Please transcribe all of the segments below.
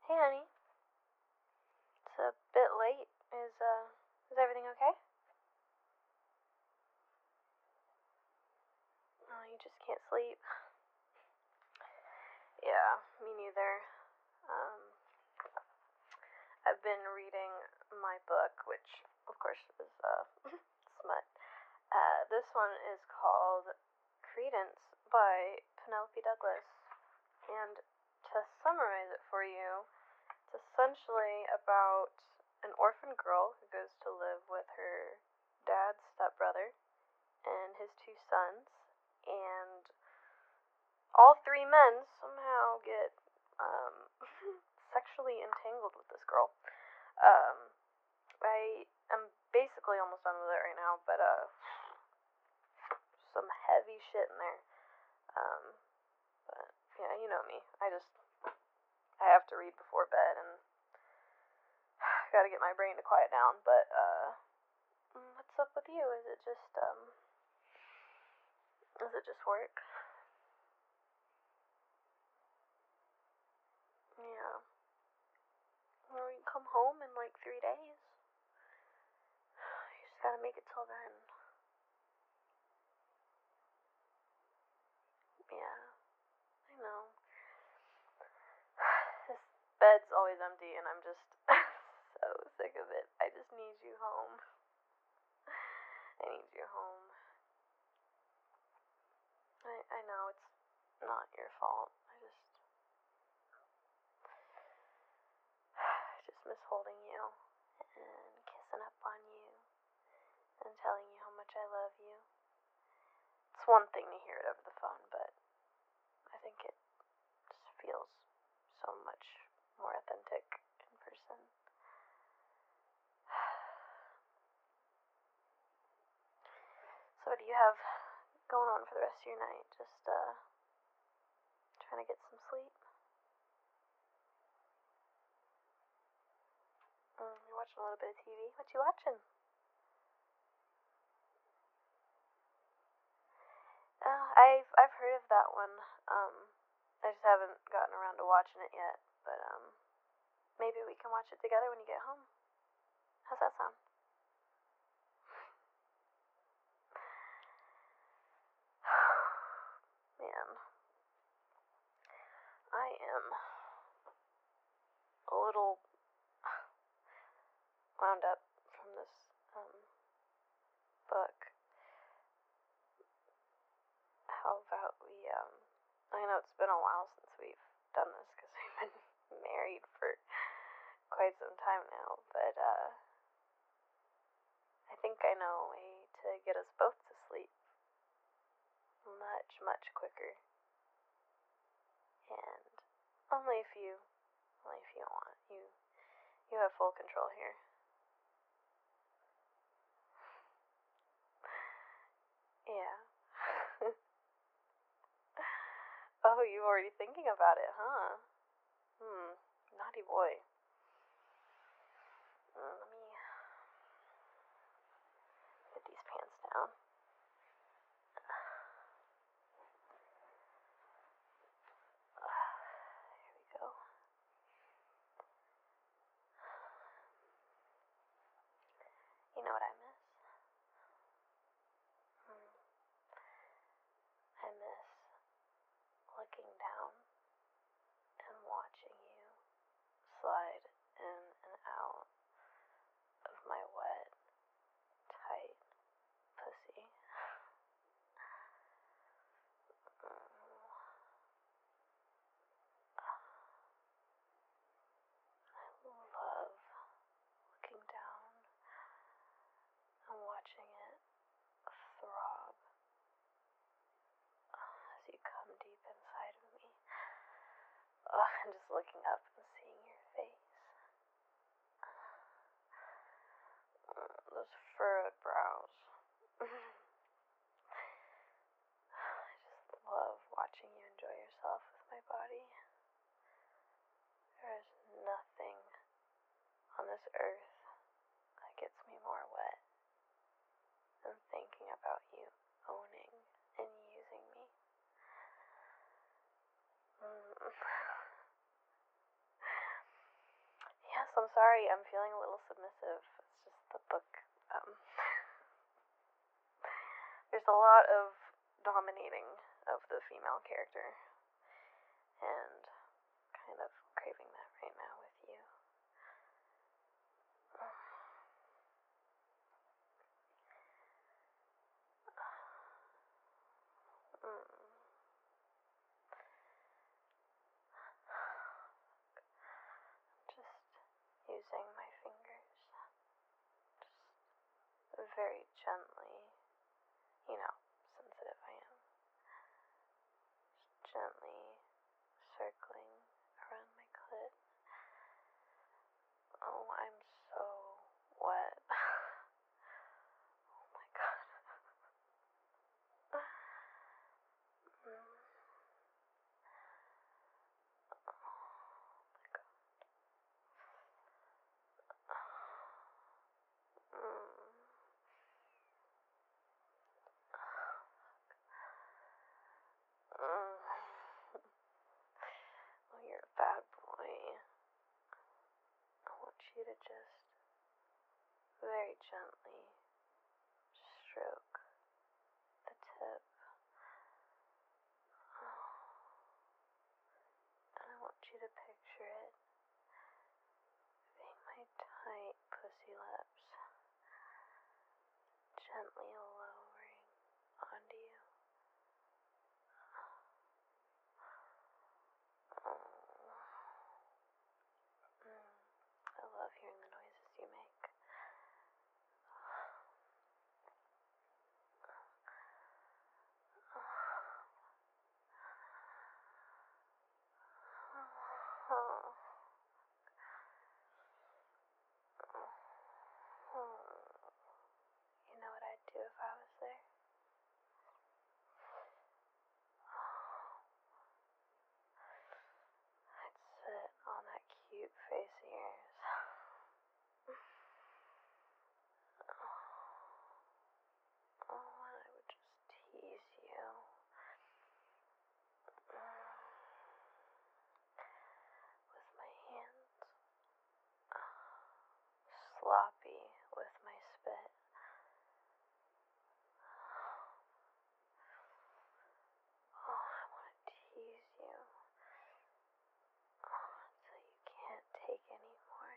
Hey, honey. It's a bit late. Is everything okay? Oh, you just can't sleep. Yeah, me neither. Um, I've been reading my book, which, of course, is, smut. This one is called Credence by Penelope Douglas. And to summarize it for you, it's essentially about an orphan girl who goes to live with her dad's stepbrother and his two sons, and all three men somehow get um, sexually entangled with this girl. Um, I am basically almost done with it right now, but some heavy shit in there. Um, but yeah, you know me. I have to read before bed, and gotta get my brain to quiet down. But what's up with you? Is it just work? Yeah. Well, you come home in like 3 days. You just gotta make it till then. Yeah, I know. This bed's always empty, and I'm just so sick of it. I just need you home. I need you home. I know it's not your fault. I just miss holding you and kissing up on you and telling you how much I love you. It's one thing to hear it over the phone, but I think it just feels so much more authentic in person. So what do you have going on for the rest of your night? Just trying to get some sleep? You're watching a little bit of TV. What you watching? I've heard of that one. I just haven't gotten around to watching it yet. But maybe we can watch it together when you get home. How's that sound? Man, I am a little wound up from this book. How about I know it's been a while since we've done this because we've been married for quite some time now, but I think I know a way to get us both to sleep much, much quicker. And only if you want. You have full control here. Yeah. Oh, you already thinking about it, huh? Naughty boy. Let me put these pants down. Here we go. You know what I miss? Hmm. I miss looking down and watching you slide in and out sorry, I'm feeling a little submissive. It's just the book. There's a lot of dominating of the female character, and kind of craving that right now with you. Just using my fingers, just very gently, sensitive I am, just gently circling around my clit. Oh, I'm so wet. Oh my god. Oh, you're a bad boy. I want you to just very gently stroke the tip. And I want you to picture it being my tight pussy lips, gently lowering onto you. I love hearing the noises you make. You know what I'd do if I was there? I'd sit on that cute face of yours. Oh, and I would just tease you. With my hands. Sloppy with my spit. Oh, I want to tease you. Until you can't take anymore.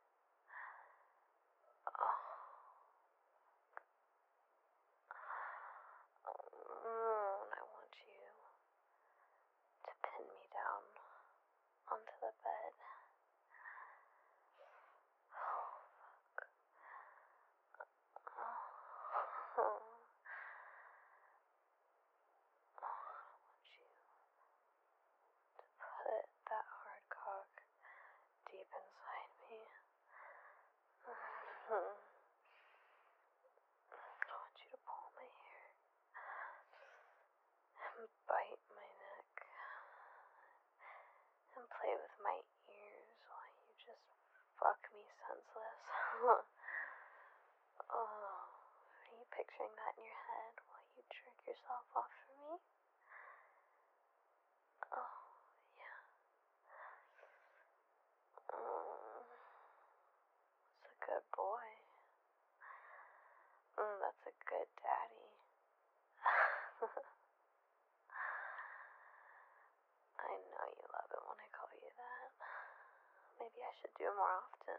Oh. And I want you to pin me down onto the bed. Oh, fuck. Oh. I want you to put that hard cock deep inside me. I want you to pull my hair and bite my neck and play with my ears while you just fuck me senseless. Oh, are you picturing that in your head while you jerk yourself off for me? Oh, yeah. That's a good boy. That's a good daddy. I know you love it when I call you that. Maybe I should do it more often.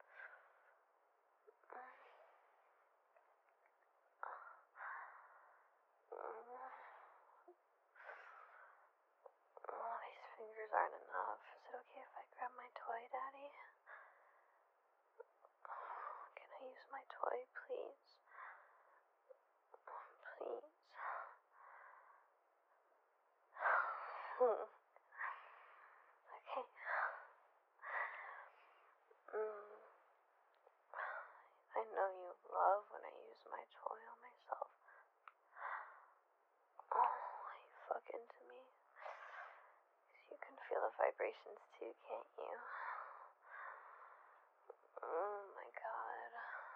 Oh, these fingers aren't enough. Is it okay if I grab my toy, Daddy? Can I use my toy, please? Please. Okay. I know you love when I use my toy on myself. Oh, you fuck into me. 'Cause you can feel the vibrations too, can't you? Oh my god.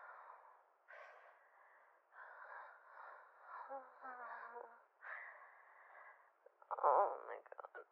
Oh my god.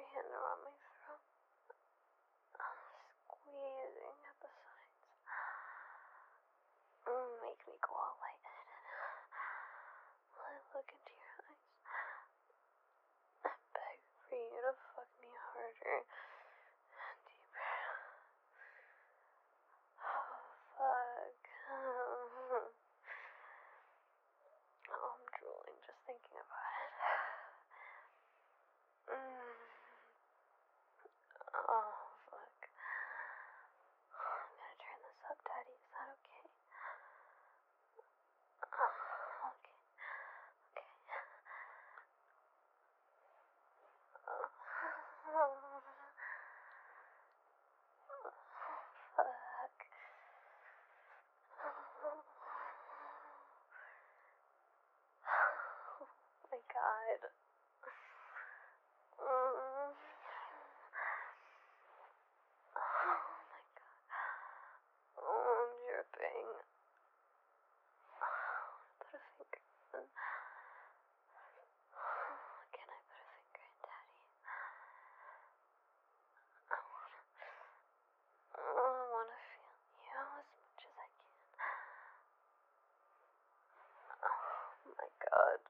hand around my throat, squeezing at the sides. Make me go all lightheaded. While I look into your eyes, I beg for you to fuck me harder and deeper. Oh, fuck. Oh, I'm drooling just thinking about it. Oh, fuck. I'm gonna turn this up, Daddy. Is that okay? Okay. Fuck. Oh my god. Oh my god. Oh, I'm dripping. Put a finger in. Can I put a finger in, Daddy? I wanna feel you as much as I can. Oh my god.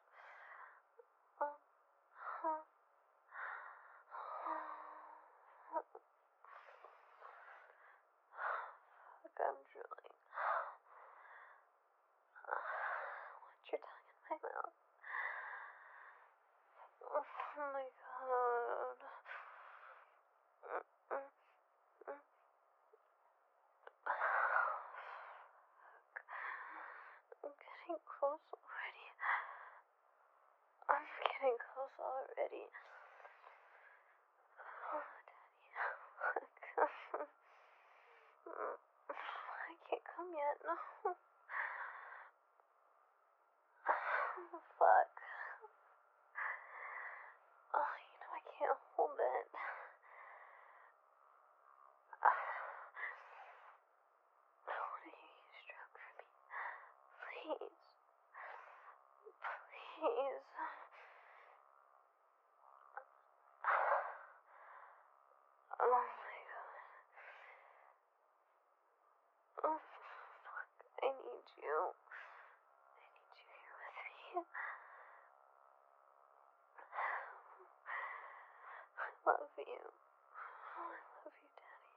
Fuck, I'm drooling. Want your tongue in my mouth? Oh my god. I'm getting close already. I'm getting close already. Oh, Daddy. I can't come yet, no. Fuck. Oh, I can't hold it. I want to hear you stroke for me. Please. Please. Oh my god. Oh, fuck. I need you. I need you here with me. I love you. Oh, I love you, Daddy.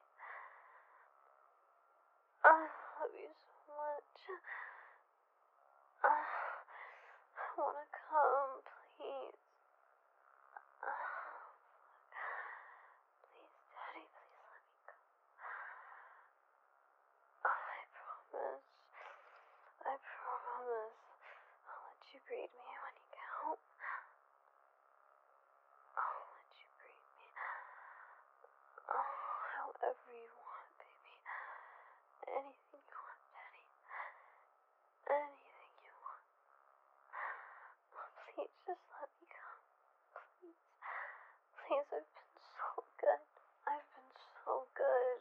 I love you so much. I wanna come, please. Please, Daddy, please let me come. I promise. I promise. I'll let you breed me when you get home. I'll let you breed me. Oh, however you want, baby. Anything you want, Daddy. Anything you want. Please, just let me come. Please. Please, I've been so good. I've been so good.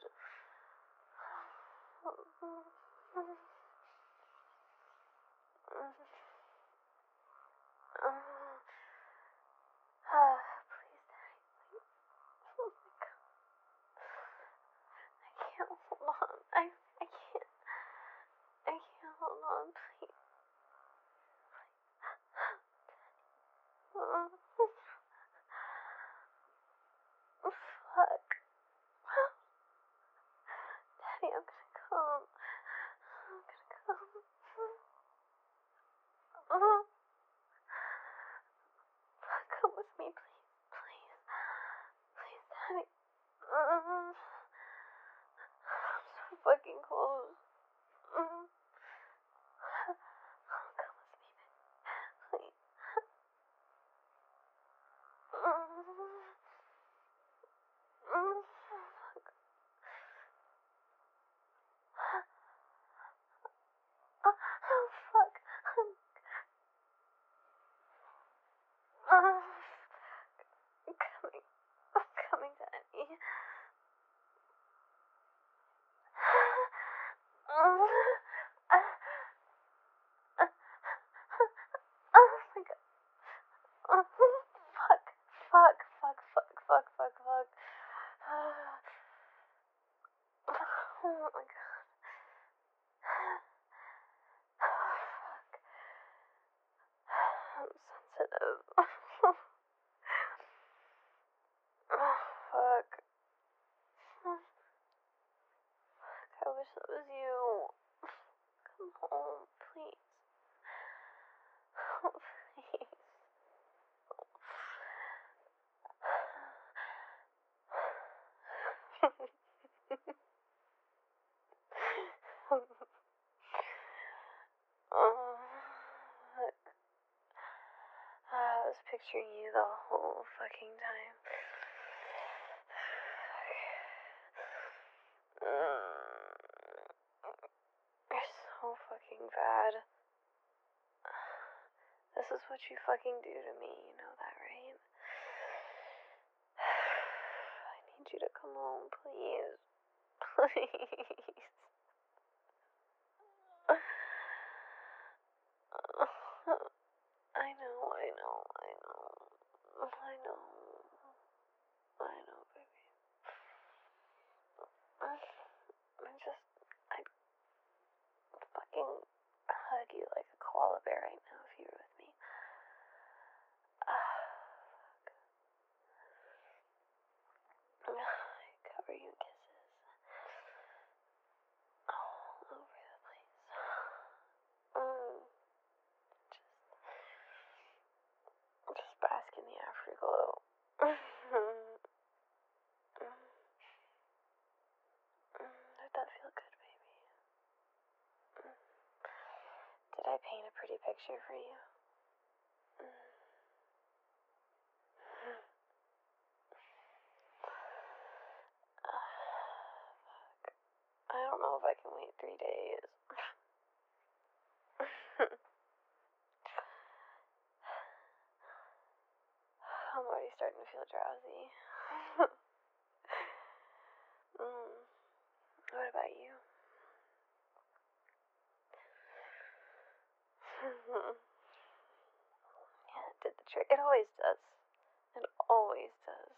is. Oh, fuck. I wish that was you. Come home, please. Oh, please. Oh, fuck. I was picturing you the whole fucking time. You're so fucking bad. This is what you fucking do to me, you know that, right? I need you to come home, please. Please. I know, I know, I know. I know. I know, baby. I'd fucking hug you like a koala bear right now if you were with me. I cover you in kisses. All over the place. Just bask in the afterglow. Did that feel good, baby? Did I paint a pretty picture for you? Fuck. I don't know if I can wait 3 days. I'm already starting to feel drowsy. What about you? Yeah, it did the trick. It always does. It always does.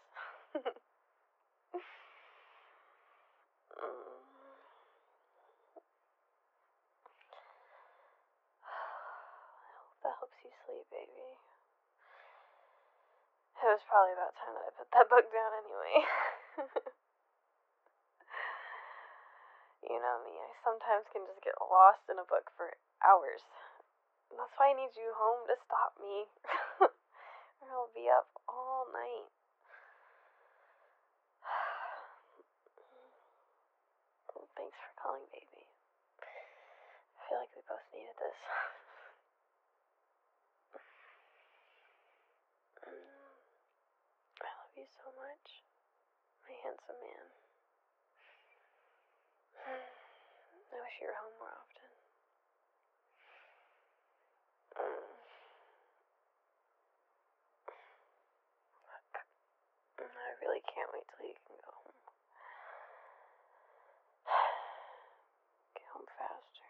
That helps you sleep, baby. It was probably about time that I put that book down anyway. You know me, I sometimes can just get lost in a book for hours. That's why I need you home to stop me. Or I'll be up all night. Thanks for calling, baby. I feel like we both needed this. I love you so much, my handsome man. I wish you were home more often. I really can't wait till you can go home. Get home faster.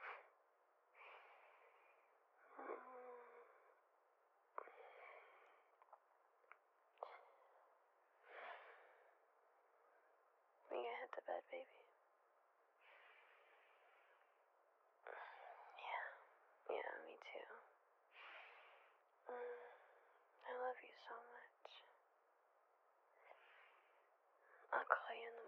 We gonna head to bed, baby? Yeah, me too. I love you so much. I'll call you in the